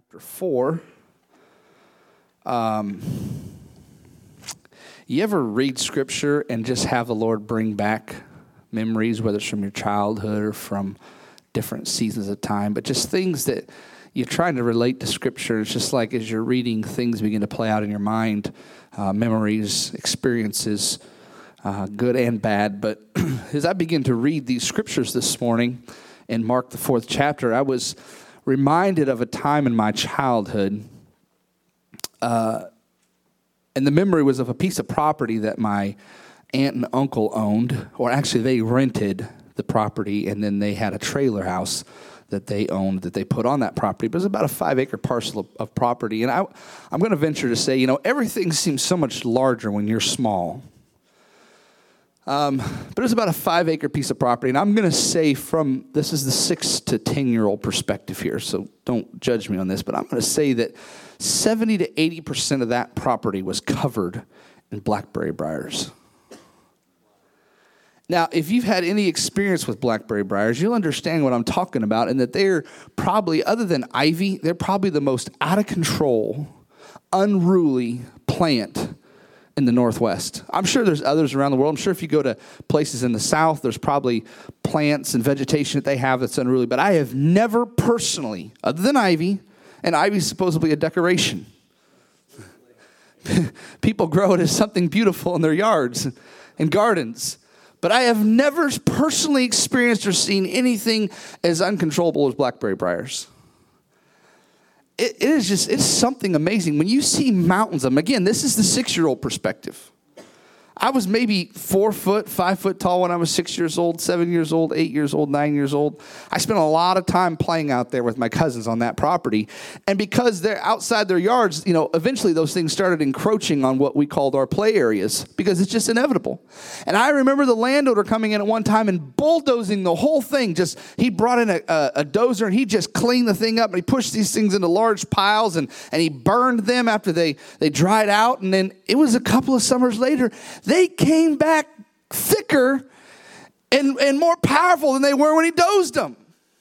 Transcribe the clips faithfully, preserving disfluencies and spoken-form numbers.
chapter four. Um, you ever read scripture and just have the Lord bring back memories, whether it's from your childhood or from different seasons of time, but just things that you're trying to relate to scripture. It's just like as you're reading, things begin to play out in your mind, uh, memories, experiences, uh, good and bad. But as I begin to read these scriptures this morning in Mark, the fourth chapter, I was reminded of a time in my childhood. Uh, and the memory was of a piece of property that my aunt and uncle owned, or actually they rented the property, and then they had a trailer house that they owned that they put on that property. But it was about a five-acre parcel of, of property. And I, I'm going to venture to say, you know, everything seems so much larger when you're small. Um, but it was about a five-acre piece of property. And I'm going to say from, this is the six to ten-year-old perspective here, so don't judge me on this, but I'm going to say that seventy to eighty percent of that property was covered in blackberry briars. Now, if you've had any experience with blackberry briars, you'll understand what I'm talking about, and that they're probably, other than ivy, they're probably the most out of control, unruly plant in the Northwest. I'm sure there's others around the world. I'm sure if you go to places in the South, there's probably plants and vegetation that they have that's unruly. But I have never personally, other than ivy, and ivy is supposedly a decoration. People grow it as something beautiful in their yards and gardens. But I have never personally experienced or seen anything as uncontrollable as blackberry briars. It, it is just, it's something amazing. When you see mountains of them, again, this is the six-year-old perspective. I was maybe four foot, five foot tall when I was six years old, seven years old, eight years old, nine years old. I spent a lot of time playing out there with my cousins on that property. And because they're outside their yards, you know, eventually those things started encroaching on what we called our play areas because it's just inevitable. And I remember the landowner coming in at one time and bulldozing the whole thing. Just, he brought in a, a, a dozer and he just cleaned the thing up and he pushed these things into large piles and, and he burned them after they, they dried out. And then it was a couple of summers later, they came back thicker and, and more powerful than they were when he dozed them.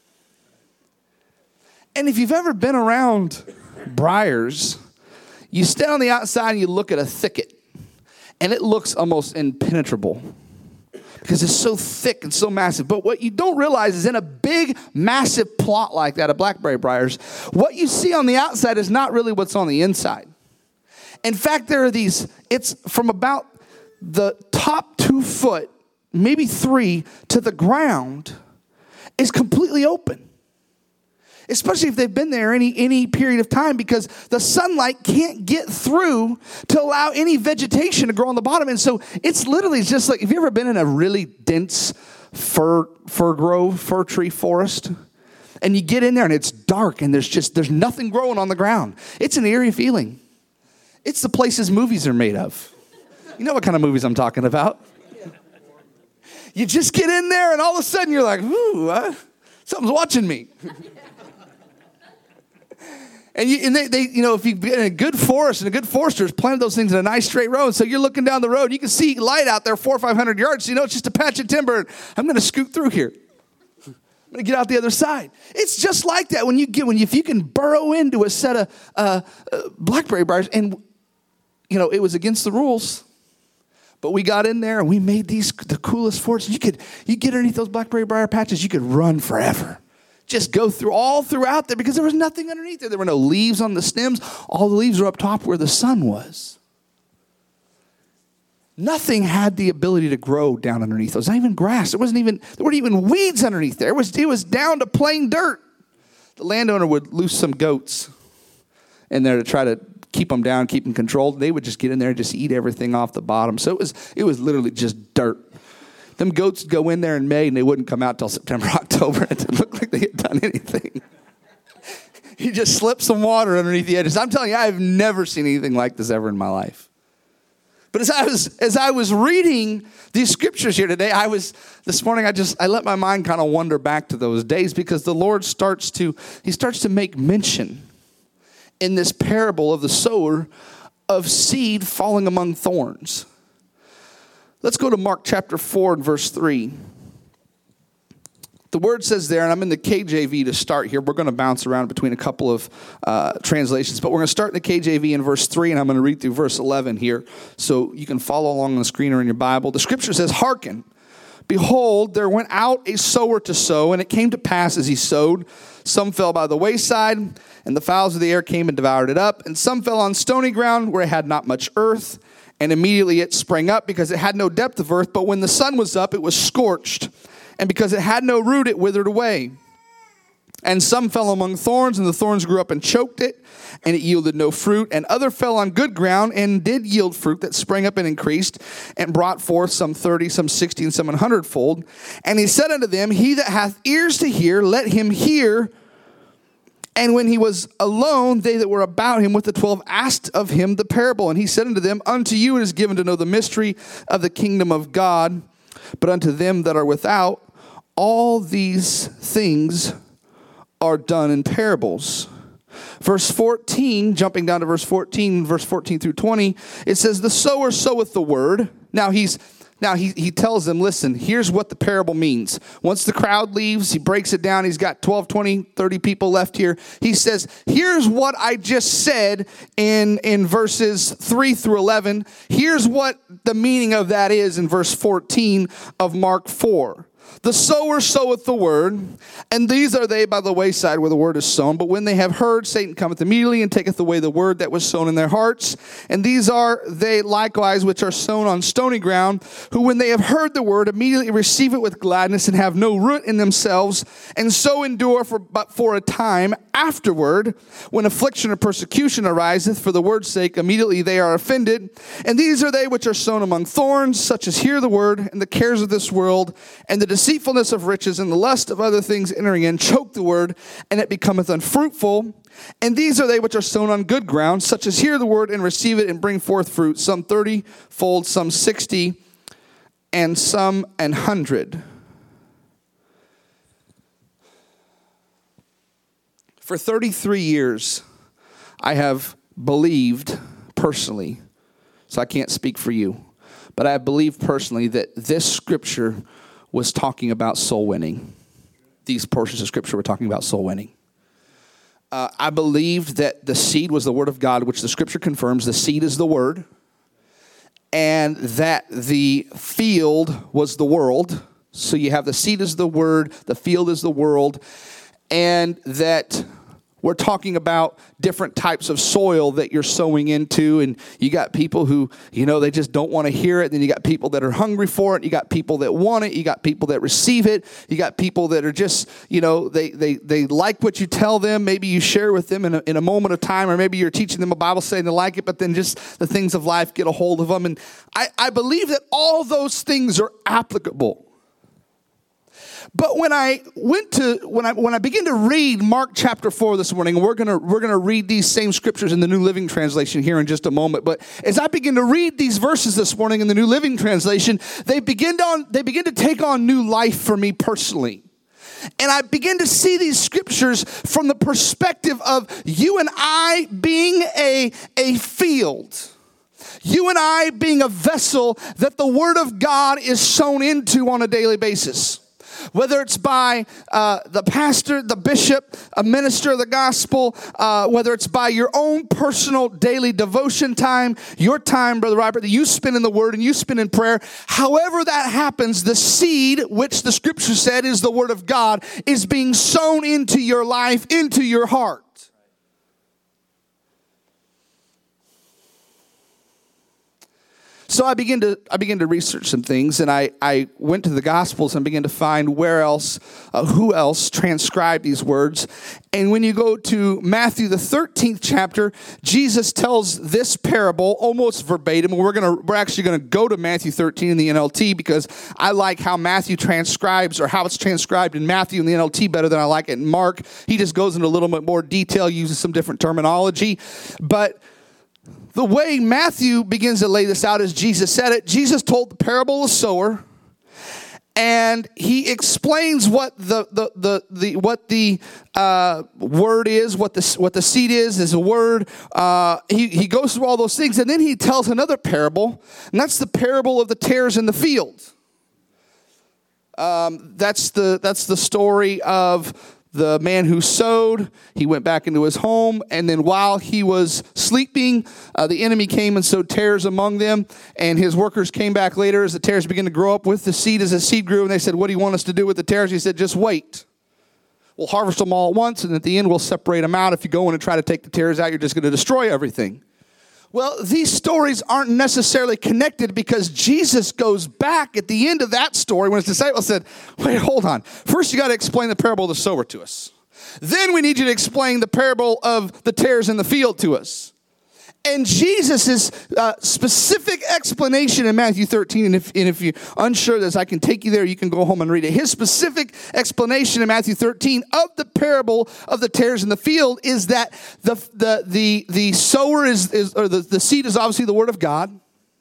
And if you've ever been around briars, you stand on the outside and you look at a thicket, and it looks almost impenetrable because it's so thick and so massive. But what you don't realize is in a big, massive plot like that of blackberry briars, what you see on the outside is not really what's on the inside. In fact, there are these, it's from about the top two foot, maybe three, to the ground is completely open. Especially if they've been there any, any period of time, because the sunlight can't get through to allow any vegetation to grow on the bottom. And so it's literally just like, have you ever been in a really dense fir, fir grove, fir tree forest? And you get in there and it's dark and there's just, there's nothing growing on the ground. It's an eerie feeling. It's the places movies are made of. You know what kind of movies I'm talking about. You just get in there and all of a sudden you're like, ooh, uh, something's watching me. And, you, and they, they, you know, if you've been in a good forest, and a good forester has planted those things in a nice straight row, so you're looking down the road, you can see light out there four or five hundred yards, so you know it's just a patch of timber. I'm going to scoot through here. I'm going to get out the other side. It's just like that when you get, when you, if you can burrow into a set of uh, uh, blackberry briars, and, you know, it was against the rules. But we got in there and we made these the coolest forts. You could you get underneath those blackberry briar patches, you could run forever. Just go through all throughout there because there was nothing underneath there. There were no leaves on the stems. All the leaves were up top where the sun was. Nothing had the ability to grow down underneath those. Not even grass. It wasn't even there weren't even weeds underneath there. It was it was down to plain dirt. The landowner would loose some goats in there to try to keep them down, keep them controlled. They would just get in there and just eat everything off the bottom. So it was it was literally just dirt. Them goats would go in there in May and they wouldn't come out till September, October. It didn't look like they had done anything. You just slip some water underneath the edges. I'm telling you, I've never seen anything like this ever in my life. But as I was as I was reading these scriptures here today, I was this morning I just I let my mind kind of wander back to those days because the Lord starts to he starts to make mention in this parable of the sower of seed falling among thorns. Let's go to Mark chapter four and verse three. the word says there, and I'm in the K J V to start here. We're going to bounce around between a couple of uh, translations, but we're going to start in the K J V in verse three, and I'm going to read through verse eleven here so you can follow along on the screen or in your Bible. The scripture says, "Hearken, behold, there went out a sower to sow, and it came to pass as he sowed, some fell by the wayside, and the fowls of the air came and devoured it up, and some fell on stony ground where it had not much earth, and immediately it sprang up because it had no depth of earth, but when the sun was up, it was scorched. And because it had no root, it withered away. And some fell among thorns, and the thorns grew up and choked it, and it yielded no fruit. And other fell on good ground, and did yield fruit that sprang up and increased, and brought forth some thirty, some sixty, and some an hundredfold. And he said unto them, He that hath ears to hear, let him hear. And when he was alone, they that were about him with the twelve asked of him the parable. And he said unto them, Unto you it is given to know the mystery of the kingdom of God, but unto them that are without, all these things are done in parables." Verse fourteen, jumping down to verse fourteen, verse fourteen through twenty, it says, "The sower soweth the word." Now he's now he, he tells them, listen, here's what the parable means. Once the crowd leaves, he breaks it down. He's got twelve, twenty, thirty people left here. He says, here's what I just said in, in verses three through eleven. Here's what the meaning of that is in verse fourteen of Mark four. "The sower soweth the word, and these are they by the wayside where the word is sown. But when they have heard, Satan cometh immediately and taketh away the word that was sown in their hearts. And these are they likewise which are sown on stony ground, who when they have heard the word, immediately receive it with gladness, and have no root in themselves, and so endure for but for a time. Afterward, when affliction or persecution ariseth for the word's sake, immediately they are offended. And these are they which are sown among thorns, such as hear the word, and the cares of this world, and the deceitfulness of riches, and the lust of other things entering in, choke the word, and it becometh unfruitful. And these are they which are sown on good ground, such as hear the word, and receive it, and bring forth fruit, some thirty-fold, some sixty, and some an hundred." For thirty-three years, I have believed personally, so I can't speak for you, but I have believed personally that this scripture was talking about soul winning. These portions of scripture were talking about soul winning. Uh, I believed that the seed was the word of God, which the scripture confirms. The seed is the word. And that the field was the world. So you have the seed is the word, the field is the world. And that we're talking about different types of soil that you're sowing into. And you got people who, you know, they just don't want to hear it. Then you got people that are hungry for it. You got people that want it. You got people that receive it. You got people that are just, you know, they they they like what you tell them. Maybe you share with them in a, in a moment of time, or maybe you're teaching them a Bible study and they like it, but then just the things of life get a hold of them. And I, I believe that all those things are applicable. But when I went to when I when I began to read Mark chapter four this morning, and we're gonna we're gonna read these same scriptures in the New Living Translation here in just a moment. But as I begin to read these verses this morning in the New Living Translation, they begin to they begin to take on new life for me personally. And I begin to see these scriptures from the perspective of you and I being a, a field. You and I being a vessel that the Word of God is sown into on a daily basis. Whether it's by uh, the pastor, the bishop, a minister of the gospel, uh, whether it's by your own personal daily devotion time, your time, Brother Robert, that you spend in the Word and you spend in prayer, however that happens, the seed, which the Scripture said is the Word of God, is being sown into your life, into your heart. So I began to I began to research some things, and I, I went to the Gospels and began to find where else, uh, who else transcribed these words. And when you go to Matthew, the thirteenth chapter, Jesus tells this parable almost verbatim. We're gonna we're actually gonna go to Matthew thirteen in the N L T because I like how Matthew transcribes, or how it's transcribed in Matthew in the N L T better than I like it in Mark. He just goes into a little bit more detail, uses some different terminology, but the way Matthew begins to lay this out is Jesus said it. Jesus told the parable of the sower, and he explains what the the the, the what the uh, word is, what the what the seed is, is a word. Uh, he he goes through all those things, and then he tells another parable, and that's the parable of the tares in the field. Um, that's the that's the story of the man who sowed. He went back into his home, and then while he was sleeping, uh, the enemy came and sowed tares among them, and his workers came back later as the tares began to grow up with the seed as the seed grew, and they said, what do you want us to do with the tares? He said, just wait. We'll harvest them all at once, and at the end we'll separate them out. If you go in and try to take the tares out, you're just going to destroy everything. Well, these stories aren't necessarily connected because Jesus goes back at the end of that story when his disciples said, wait, hold on. First, you got to explain the parable of the sower to us. Then we need you to explain the parable of the tares in the field to us. And Jesus' uh, specific explanation in Matthew thirteen, and if, and if you're unsure of this, I can take you there. You can go home and read it. His specific explanation in Matthew thirteen of the parable of the tares in the field is that the the the, the sower is, is or the, the seed is obviously the word of God.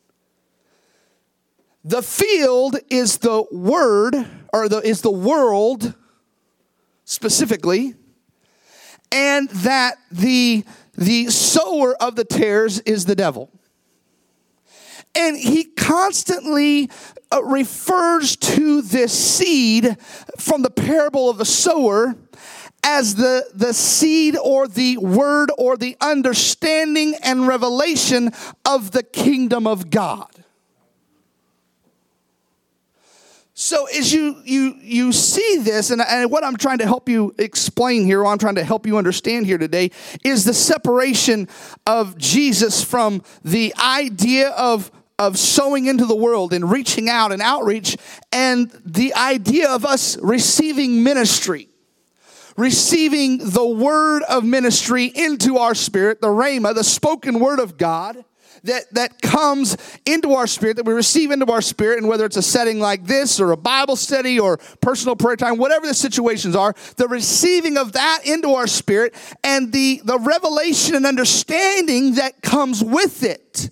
The field is the word, or the is the world specifically, and that the The sower of the tares is the devil. And he constantly uh, refers to this seed from the parable of the sower as the, the seed or the word or the understanding and revelation of the kingdom of God. So as you you you see this, and, and what I'm trying to help you explain here, what I'm trying to help you understand here today, is the separation of Jesus from the idea of, of sowing into the world and reaching out and outreach, and the idea of us receiving ministry, receiving the word of ministry into our spirit, the rhema, the spoken word of God, that, that comes into our spirit, that we receive into our spirit, and whether it's a setting like this or a Bible study or personal prayer time, whatever the situations are, the receiving of that into our spirit and the, the revelation and understanding that comes with it,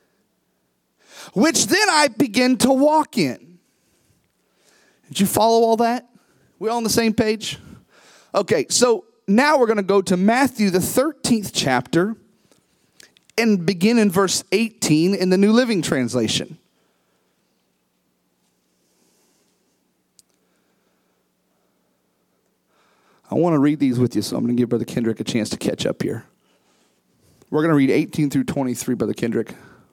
which then I begin to walk in. Did you follow all that? We all on the same page? Okay, so now we're going to go to Matthew, the thirteenth chapter, and begin in verse eighteen in the New Living Translation. I want to read these with you, so I'm going to give Brother Kendrick a chance to catch up here. We're going to read eighteen through twenty-three, Brother Kendrick.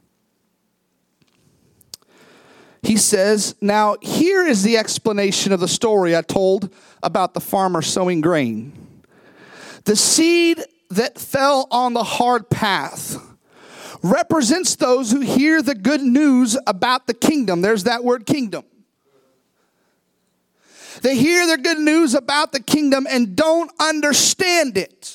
He says, now here is the explanation of the story I told about the farmer sowing grain. The seed that fell on the hard path represents those who hear the good news about the kingdom. There's that word kingdom. They hear the good news about the kingdom and don't understand it.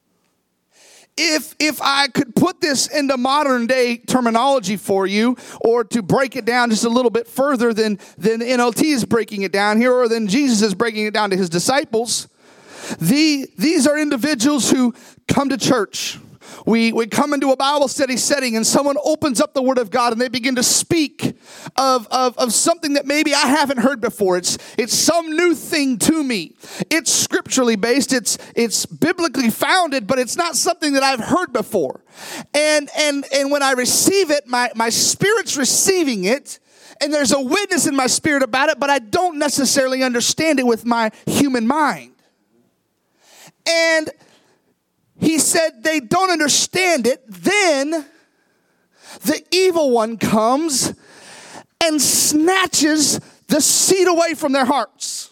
If if I could put this into modern day terminology for you, or to break it down just a little bit further than, than the N L T is breaking it down here, or than Jesus is breaking it down to his disciples, the, these are individuals who come to church. We, we come into a Bible study setting and someone opens up the Word of God and they begin to speak of, of, of something that maybe I haven't heard before. It's, it's some new thing to me. It's scripturally based. It's, it's biblically founded, but it's not something that I've heard before. And, and, and when I receive it, my, my spirit's receiving it, and there's a witness in my spirit about it, but I don't necessarily understand it with my human mind. And he said they don't understand it. Then the evil one comes and snatches the seed away from their hearts.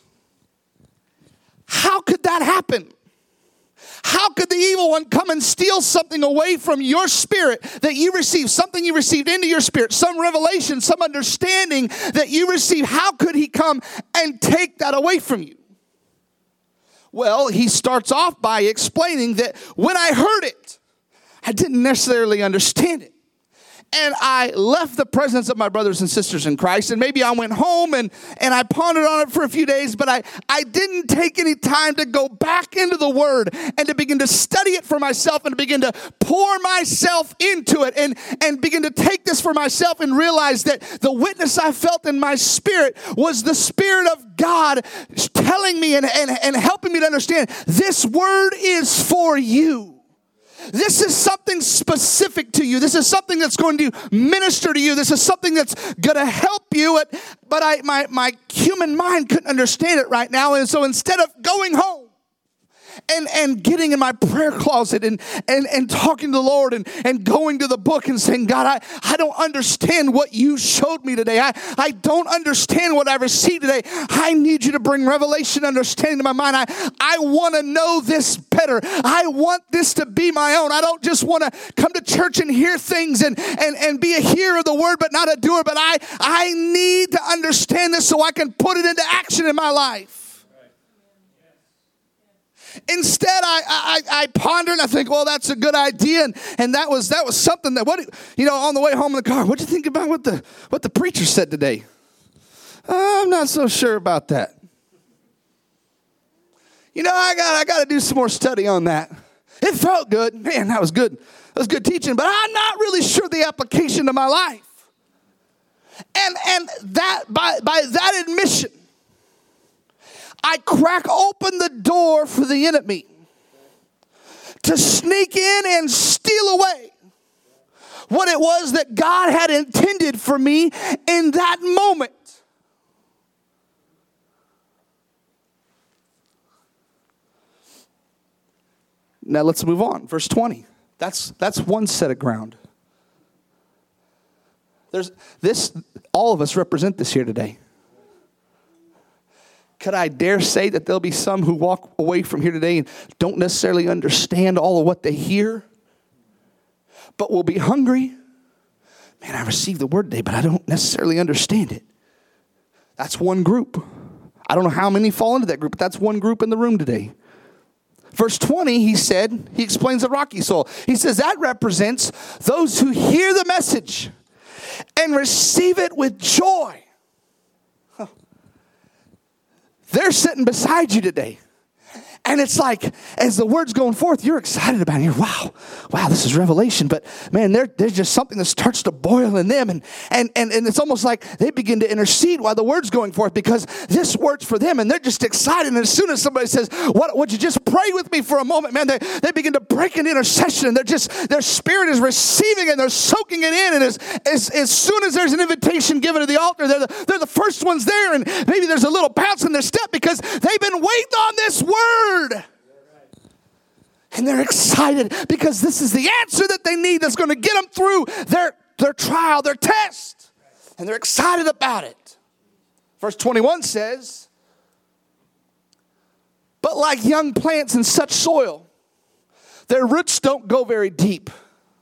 How could that happen? How could the evil one come and steal something away from your spirit that you received, something you received into your spirit, some revelation, some understanding that you received? How could he come and take that away from you? Well, he starts off by explaining that when I heard it, I didn't necessarily understand it. And I left the presence of my brothers and sisters in Christ, and maybe I went home and, and I pondered on it for a few days, but I, I didn't take any time to go back into the Word and to begin to study it for myself and to begin to pour myself into it and, and begin to take this for myself and realize that the witness I felt in my spirit was the Spirit of God telling me and, and, and helping me to understand this Word is for you. This is something specific to you. This is something that's going to minister to you. This is something that's going to help you. But I, my, my human mind couldn't understand it right now. And so instead of going home, And, and getting in my prayer closet and, and, and talking to the Lord and, and going to the book and saying, God, I, I don't understand what you showed me today. I, I don't understand what I received today. I need you to bring revelation, understanding to my mind. I, I want to know this better. I want this to be my own. I don't just want to come to church and hear things and, and, and be a hearer of the word but not a doer. But I, I need to understand this so I can put it into action in my life. Instead, I, I I ponder and I think, well, that's a good idea, and, and that was that was something that what you know on the way home in the car. What do you think about what the what the preacher said today? I'm not so sure about that. You know, I got I got to do some more study on that. It felt good, man. That was good. That was good teaching, but I'm not really sure the application to my life. And and that by by that admission, I crack open the door for the enemy to sneak in and steal away what it was that God had intended for me in that moment. Now let's move on. Verse twenty. That's that's one set of ground. There's this, all of us represent this here today. Could I dare say that there'll be some who walk away from here today and don't necessarily understand all of what they hear, but will be hungry? Man, I received the word today, but I don't necessarily understand it. That's one group. I don't know how many fall into that group, but that's one group in the room today. Verse twenty, he said, he explains the rocky soil. He says that represents those who hear the message and receive it with joy. They're sitting beside you today. And it's like, as the word's going forth, you're excited about it. You're, wow, wow, this is revelation. But man, there, there's just something that starts to boil in them. And, and, and, and it's almost like they begin to intercede while the word's going forth because this word's for them. And they're just excited. And as soon as somebody says, what, would you just pray with me for a moment? Man, they, they begin to break into intercession. And they're just, their spirit is receiving and they're soaking it in. And as, as, as soon as there's an invitation given to the altar, they're the, they're the first ones there. And maybe there's a little bounce in their step because they've been waiting on this word. And they're excited because this is the answer that they need that's going to get them through their, their trial, their test. And they're excited about it. Verse twenty-one says, but like young plants in such soil, their roots don't go very deep.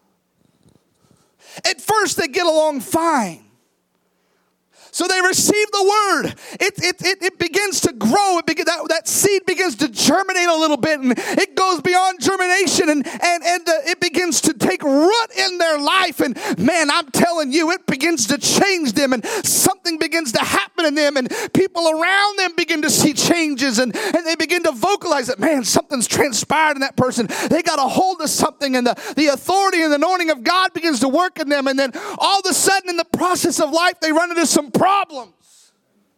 At first they get along fine. So they receive the word. It, it, it, it begins to grow. It begin, that, that seed begins to germinate a little bit. And it goes beyond germination. And, and, and uh, it begins to take root in their life. And man, I'm telling you, it begins to change them. And something begins to happen in them. And people around them begin to see changes. And, and they begin to vocalize that, man, something's transpired in that person. They got a hold of something. And the, the authority and the anointing of God begins to work in them. And then all of a sudden in the process of life, they run into some problems.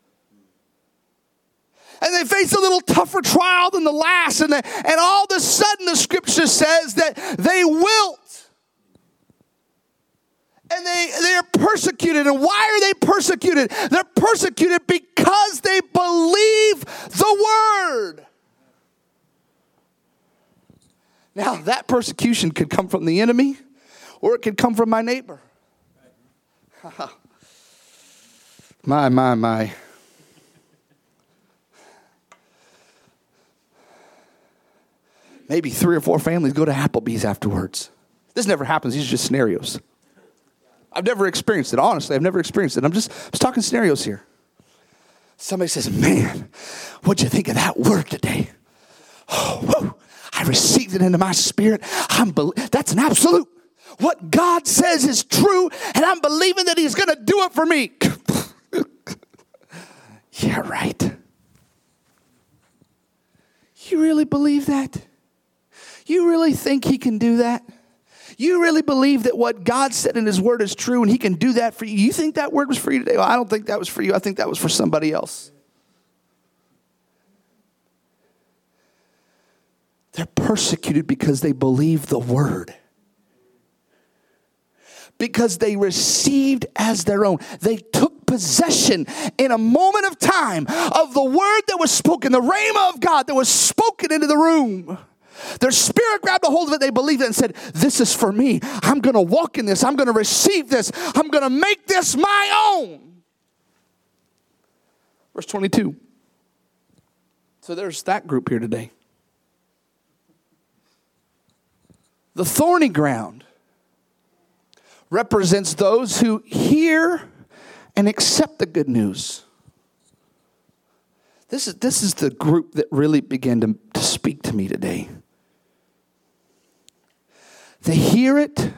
And they face a little tougher trial than the last. And, they, and all of a sudden the scripture says that they wilt. And they, they are persecuted. And why are they persecuted? They're persecuted because they believe the word. Now that persecution could come from the enemy or it could come from my neighbor. My, my, my. Maybe three or four families go to Applebee's afterwards. This never happens. These are just scenarios. I've never experienced it. Honestly, I've never experienced it. I'm just, I'm just talking scenarios here. Somebody says, man, what'd you think of that word today? Oh, whoa, I received it into my spirit. I'm be- That's an absolute. What God says is true, and I'm believing that he's going to do it for me. Yeah, right. You really believe that? You really think he can do that? You really believe that what God said in his word is true and he can do that for you? You think that word was for you today? Well, I don't think that was for you. I think that was for somebody else. They're persecuted because they believe the word. Because they received as their own. They took possession in a moment of time of the word that was spoken, the rhema of God that was spoken into the room. Their spirit grabbed a hold of it. They believed it and said, this is for me. I'm going to walk in this. I'm going to receive this. I'm going to make this my own. Verse twenty-two. So there's that group here today. The thorny ground represents those who hear and accept the good news. This is, this is the group that really began to, to speak to me today. They hear it.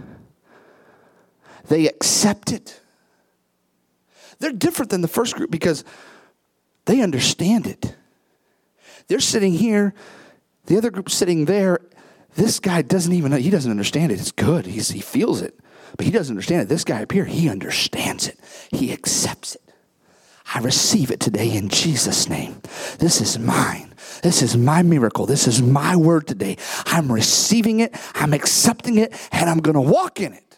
They accept it. They're different than the first group because they understand it. They're sitting here. The other group's sitting there. This guy doesn't even know. He doesn't understand it. It's good. He's, he feels it. But he doesn't understand it. This guy up here, he understands it. He accepts it. I receive it today in Jesus' name. This is mine. This is my miracle. This is my word today. I'm receiving it. I'm accepting it. And I'm going to walk in it.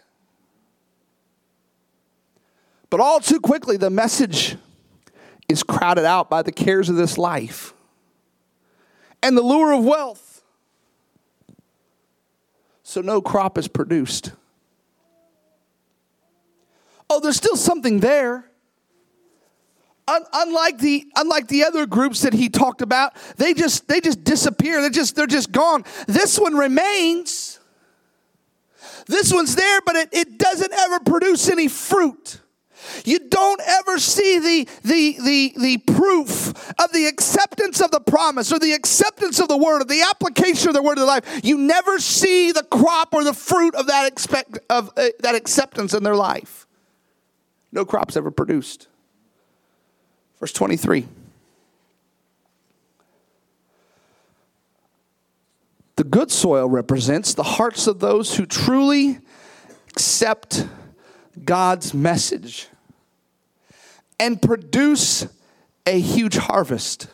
But all too quickly, the message is crowded out by the cares of this life and the lure of wealth. So no crop is produced. Oh, there's still something there. Un- unlike the unlike the other groups that he talked about, they just they just disappear. They're just they're just gone. This one remains. This one's there, but it, it doesn't ever produce any fruit. You don't ever see the, the, the, the proof of the acceptance of the promise or the acceptance of the word or the application of the word of life. You never see the crop or the fruit of that expect of uh, that acceptance in their life. No crop's ever produced. Verse twenty-three. The good soil represents the hearts of those who truly accept God's message and produce a huge harvest.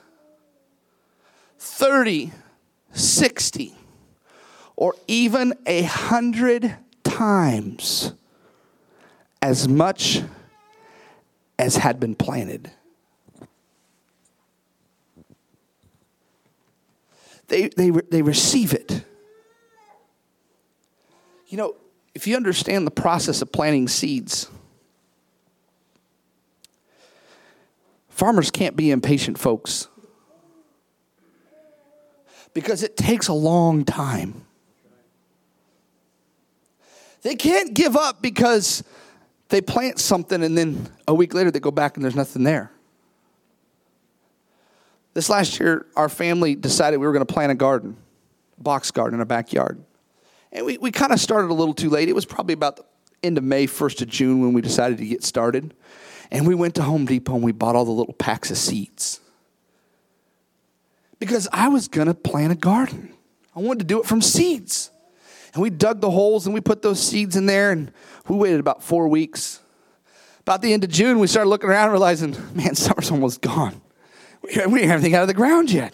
thirty, sixty, or even a hundred times as much as had been planted. They, they, they receive it. You know, if you understand the process of planting seeds, farmers can't be impatient folks because it takes a long time. They can't give up because they plant something and then a week later they go back and there's nothing there. This last year, our family decided we were going to plant a garden, a box garden in our backyard. And we, we kind of started a little too late. It was probably about the end of May, first of June when we decided to get started. And we went to Home Depot and we bought all the little packs of seeds. Because I was going to plant a garden. I wanted to do it from seeds. And we dug the holes and we put those seeds in there and we waited about four weeks. About the end of June, we started looking around and realizing, man, summer's almost gone. We didn't have anything out of the ground yet.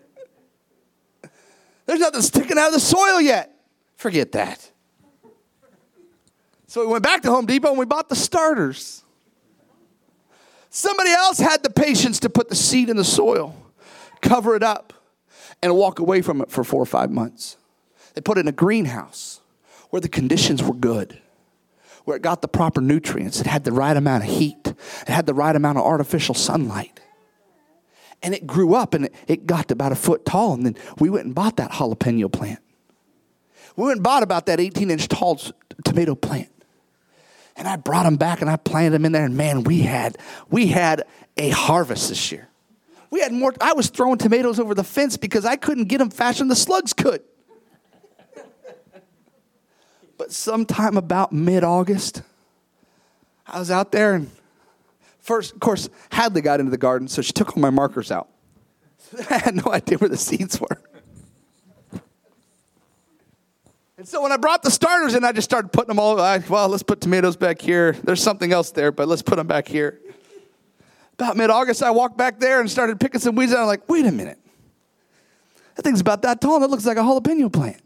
There's nothing sticking out of the soil yet. Forget that. So we went back to Home Depot and we bought the starters. Somebody else had the patience to put the seed in the soil, cover it up, and walk away from it for four or five months. They put it in a greenhouse where the conditions were good, where it got the proper nutrients. It had the right amount of heat. It had the right amount of artificial sunlight. And it grew up and it got to about a foot tall. And then we went and bought that jalapeno plant. We went and bought about that eighteen-inch tall tomato plant. And I brought them back and I planted them in there. And man, we had we had a harvest this year. We had more. I was throwing tomatoes over the fence because I couldn't get them faster than the slugs could. But sometime about mid-August, I was out there and first, of course, Hadley got into the garden, so she took all my markers out. I had no idea where the seeds were. And so when I brought the starters in, I just started putting them all, I, well, let's put tomatoes back here. There's something else there, but let's put them back here. About mid-August, I walked back there and started picking some weeds out. I'm like, wait a minute. That thing's about that tall and it looks like a jalapeno plant.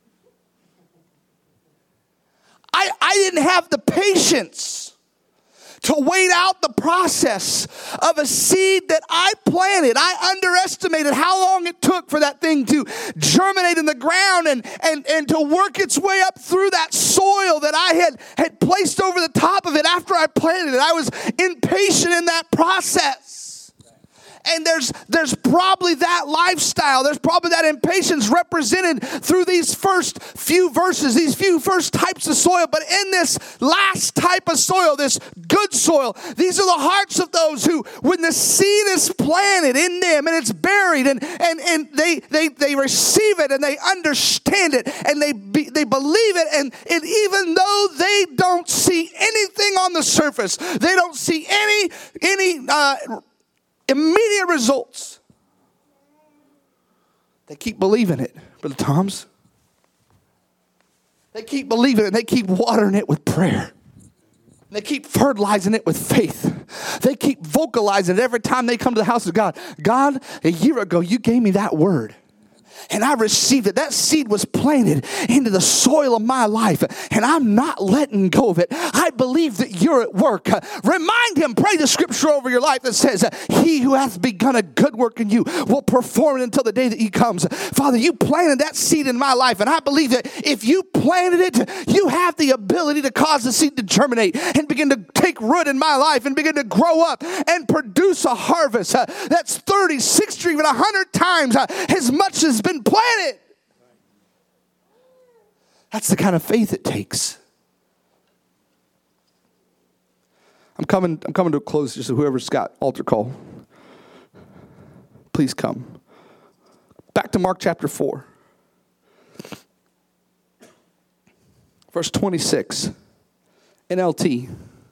I, I didn't have the patience to wait out the process of a seed that I planted. I underestimated how long it took for that thing to germinate in the ground and, and, and to work its way up through that soil that I had, had placed over the top of it after I planted it. I was impatient in that process. And there's there's probably that lifestyle. There's probably that impatience represented through these first few verses, these few first types of soil. But in this last type of soil, this good soil, these are the hearts of those who, when the seed is planted in them and it's buried and and, and they, they, they receive it and they understand it and they be, they believe it. And, and even though they don't see anything on the surface, they don't see any any uh immediate results, they keep believing it, Brother Toms. They keep believing it and they keep watering it with prayer. They keep fertilizing it with faith. They keep vocalizing it every time they come to the house of God. God, a year ago, you gave me that word. And I received it. That seed was planted into the soil of my life. And I'm not letting go of it. I believe that you're at work. Uh, remind him, pray the scripture over your life that says, uh, he who hath begun a good work in you will perform it until the day that he comes. Father, you planted that seed in my life. And I believe that if you planted it, you have the ability to cause the seed to germinate and begin to take root in my life and begin to grow up and produce a harvest uh, that's thirty, sixty, even one hundred times uh, as much as been planted. That's the kind of faith it takes. I'm coming, I'm coming to a close, just so whoever's got altar call, please come. Back to Mark chapter four. Verse twenty-six. N L T.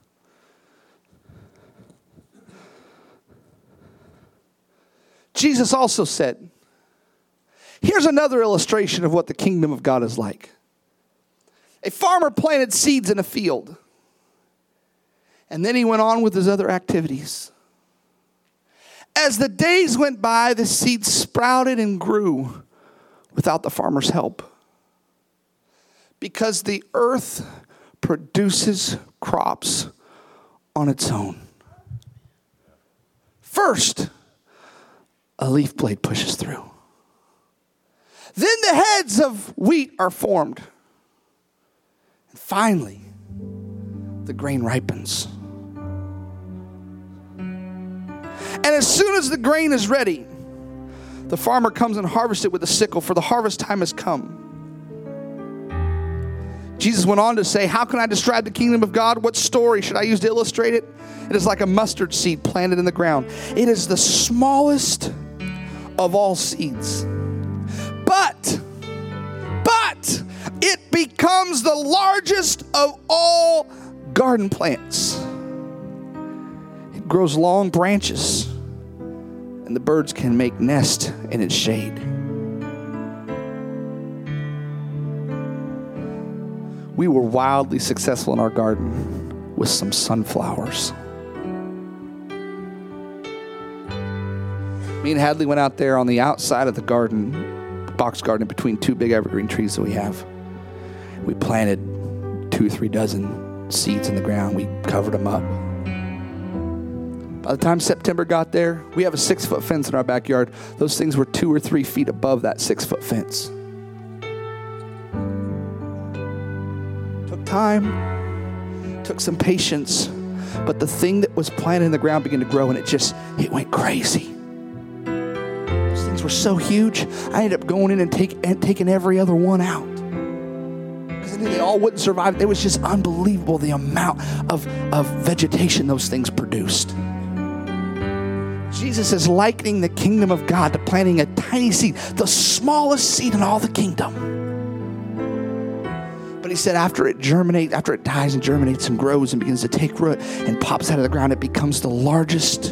Jesus also said, here's another illustration of what the kingdom of God is like. A farmer planted seeds in a field, and then he went on with his other activities. As the days went by, the seeds sprouted and grew without the farmer's help, because the earth produces crops on its own. First, a leaf blade pushes through. Then the heads of wheat are formed. And finally, the grain ripens. And as soon as the grain is ready, the farmer comes and harvests it with a sickle, for the harvest time has come. Jesus went on to say, how can I describe the kingdom of God? What story should I use to illustrate it? It is like a mustard seed planted in the ground. It is the smallest of all seeds. But, but, it becomes the largest of all garden plants. It grows long branches, and the birds can make nest in its shade. We were wildly successful in our garden with some sunflowers. Me and Hadley went out there on the outside of the garden, box garden, between two big evergreen trees that we have. We planted two or three dozen seeds in the ground. We covered them up. By the time September got there, we have a six-foot fence in our backyard. Those things were two or three feet above that six-foot fence. Took time, took some patience, but the thing that was planted in the ground began to grow, and it just, it went crazy. Were so huge, I ended up going in and, take, and taking every other one out, because I knew they all wouldn't survive. It was just unbelievable the amount of, of vegetation those things produced. Jesus is likening the kingdom of God to planting a tiny seed, the smallest seed in all the kingdom. But he said after it germinates, after it dies and germinates and grows and begins to take root and pops out of the ground, it becomes the largest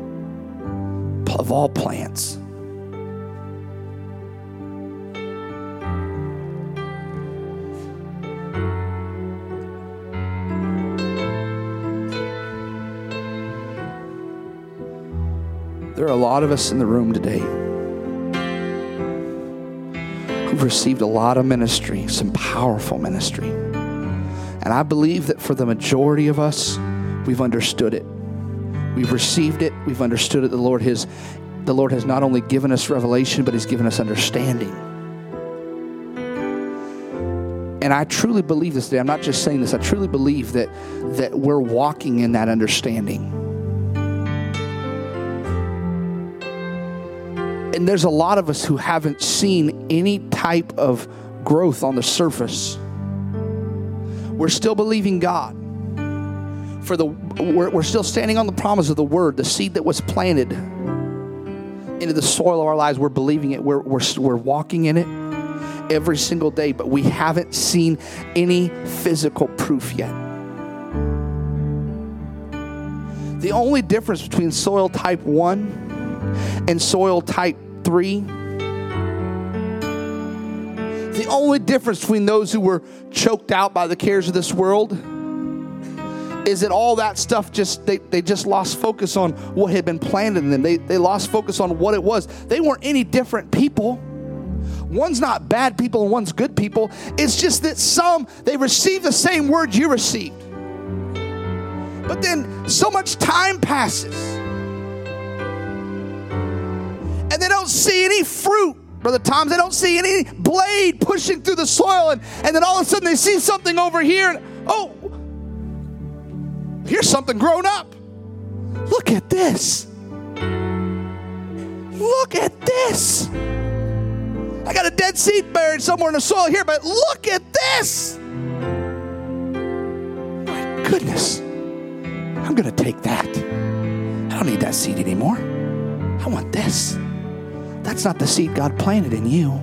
of all plants. There are a lot of us in the room today we've received a lot of ministry, some powerful ministry. And I believe that for the majority of us, we've understood it. We've received it. We've understood it. The Lord has, the Lord has not only given us revelation, but He's given us understanding. And I truly believe this today. I'm not just saying this. I truly believe that, that we're walking in that understanding. And there's a lot of us who haven't seen any type of growth on the surface. We're still believing God. For the, we're, we're still standing on the promise of the word, the seed that was planted into the soil of our lives. We're believing it. We're, we're, we're walking in it every single day, but we haven't seen any physical proof yet. The only difference between soil type one and soil type three, the only difference between those who were choked out by the cares of this world is that all that stuff just, they, they just lost focus on what had been planted in them. They, they lost focus on what it was. They weren't any different people. One's not bad people and one's good people. It's just that some, they received the same word you received. But then so much time passes. And they don't see any fruit, Brother Tom. They don't see any blade pushing through the soil. And, and then all of a sudden they see something over here. And, oh, here's something grown up. Look at this. Look at this. I got a dead seed buried somewhere in the soil here, but look at this. My goodness. I'm going to take that. I don't need that seed anymore. I want this. That's not the seed God planted in you.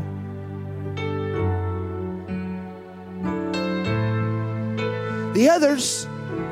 The others,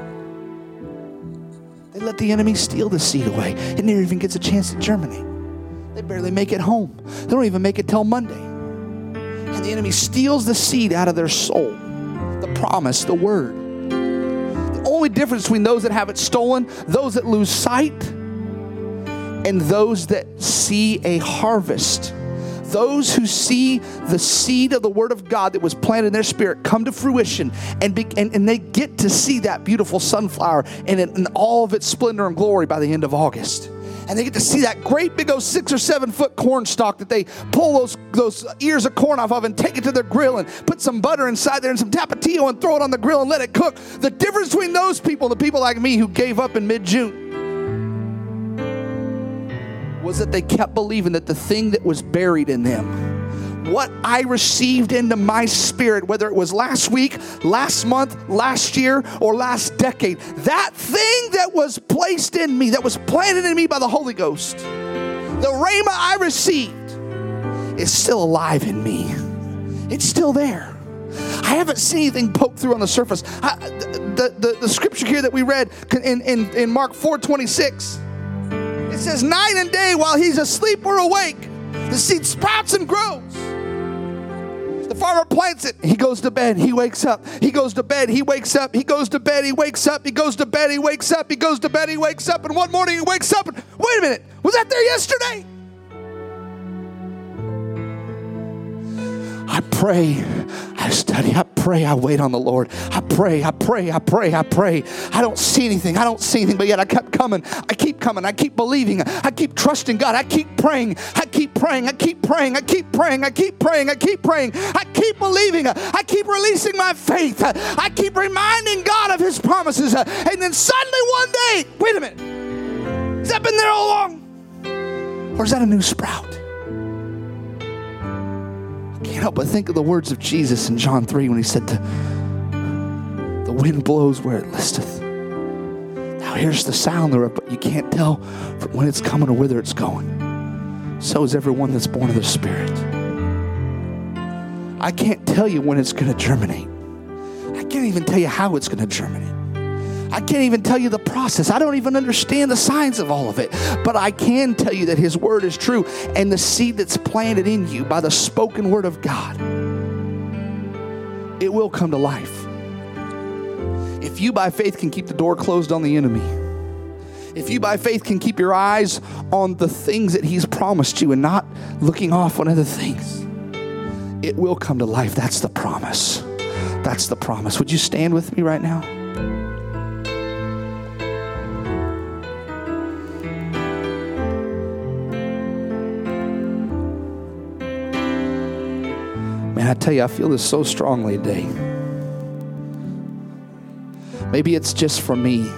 they let the enemy steal the seed away. It never even gets a chance to germinate. They barely make it home. They don't even make it till Monday. And the enemy steals the seed out of their soul. The promise, the word. The only difference between those that have it stolen, those that lose sight, and those that see a harvest. Those who see the seed of the word of God that was planted in their spirit come to fruition, and, be, and, and they get to see that beautiful sunflower in, it, in all of its splendor and glory by the end of August. And they get to see that great big old six or seven foot corn stalk that they pull those, those ears of corn off of and take it to their grill and put some butter inside there and some tapatio and throw it on the grill and let it cook. The difference between those people and the people like me who gave up in mid-June was that they kept believing that the thing that was buried in them, what I received into my spirit, whether it was last week, last month, last year, or last decade, that thing that was placed in me, that was planted in me by the Holy Ghost, the rhema I received, is still alive in me. It's still there. I haven't seen anything poke through on the surface. I, the, the, the scripture here that we read in, in, in Mark four twenty-six, it says, night and day while he's asleep or awake, the seed sprouts and grows. The farmer plants it. He goes to bed. He wakes up. He goes to bed. He wakes up. He goes to bed. He wakes up. He goes to bed. He wakes up. He goes to bed. He wakes up. And one morning he wakes up and, wait a minute, was that there yesterday? I pray, I study, I pray, I wait on the Lord. I pray, I pray, I pray, I pray. I don't see anything. I don't see anything, but yet I kept coming. I keep coming. I keep believing. I keep trusting God. I keep praying. I keep praying. I keep praying. I keep praying. I keep praying. I keep praying. I keep believing. I keep releasing my faith. I keep reminding God of His promises. And then suddenly one day, wait a minute, has that been there all along? Or is that a new sprout? Can't help but think of the words of Jesus in John three when He said, to, the wind blows where it listeth. Now here's the sound thereof, but you can't tell from when it's coming or whither it's going. So is everyone that's born of the Spirit. I can't tell you when it's going to germinate. I can't even tell you how it's going to germinate. I can't even tell you the process. I don't even understand the science of all of it. But I can tell you that His word is true. And the seed that's planted in you by the spoken word of God, it will come to life. If you by faith can keep the door closed on the enemy, if you by faith can keep your eyes on the things that He's promised you and not looking off on other things, it will come to life. That's the promise. That's the promise. Would you stand with me right now? Man, I tell you, I feel this so strongly today. Maybe it's just for me.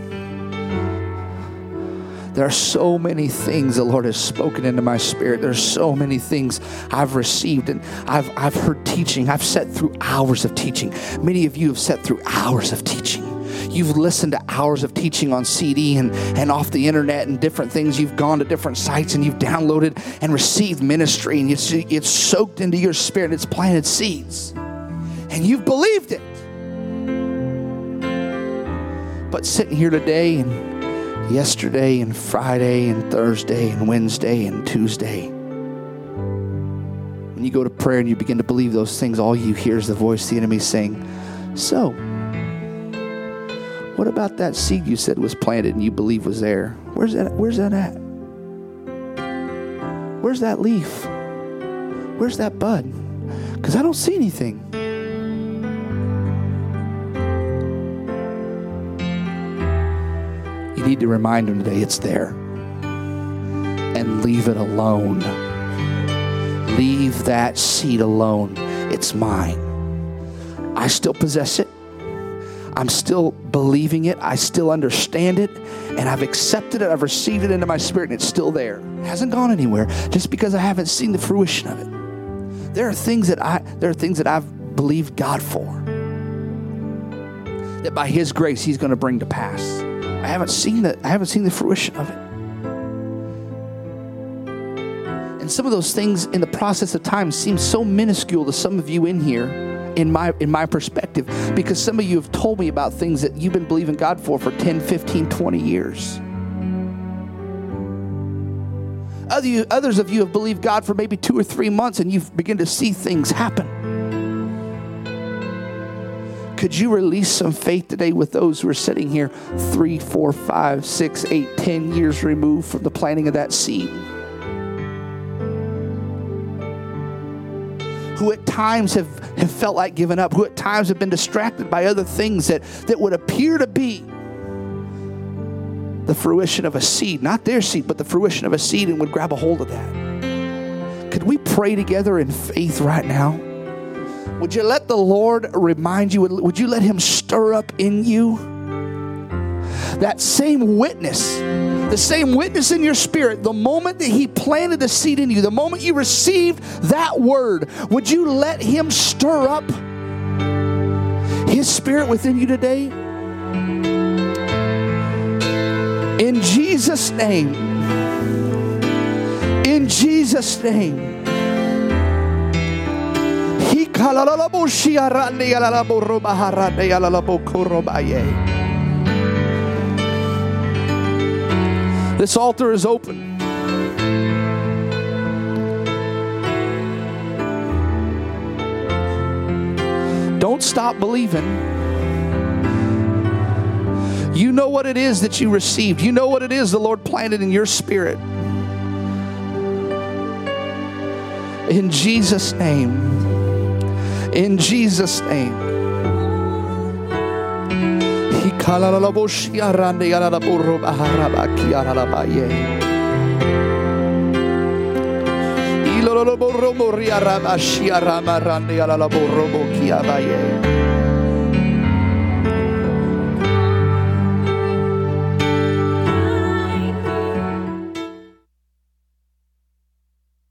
There are so many things the Lord has spoken into my spirit. There's so many things I've received, and I've I've heard teaching. I've sat through hours of teaching. Many of you have sat through hours of teaching. You've listened to hours of teaching on C D and, and off the internet and different things. You've gone to different sites and you've downloaded and received ministry, and it's, it's soaked into your spirit. It's planted seeds. And you've believed it. But sitting here today and yesterday and Friday and Thursday and Wednesday and Tuesday, when you go to prayer and you begin to believe those things, all you hear is the voice of the enemy saying, so, what about that seed you said was planted and you believe was there? Where's that, where's that at? Where's that leaf? Where's that bud? Because I don't see anything. You need to remind them today it's there. And leave it alone. Leave that seed alone. It's mine. I still possess it. I'm still believing it. I still understand it. And I've accepted it. I've received it into my spirit, and it's still there. It hasn't gone anywhere just because I haven't seen the fruition of it. There are things that I there are things that I've believed God for, that by His grace He's going to bring to pass. I haven't seen the, I haven't seen the fruition of it. And some of those things in the process of time seem so minuscule to some of you in here, in my in my perspective, because some of you have told me about things that you've been believing God for for ten, fifteen, twenty years. Other you, others of you have believed God for maybe two or three months, and you've begun to see things happen. Could you release some faith today with those who are sitting here three, four, five, six, eight, ten years removed from the planting of that seed? Who at times have, have felt like giving up, who at times have been distracted by other things that, that would appear to be the fruition of a seed, not their seed, but the fruition of a seed, and would grab a hold of that. Could we pray together in faith right now? Would you let the Lord remind you, would you let Him stir up in you that same witness, the same witness in your spirit, the moment that He planted the seed in you, the moment you received that word, would you let Him stir up His Spirit within you today? In Jesus' name, in Jesus' name. This altar is open. Don't stop believing. You know what it is that you received. You know what it is the Lord planted in your spirit. In Jesus' name. In Jesus' name. Ilololoboromoriarabashiaramarande alalaborobokiabaye.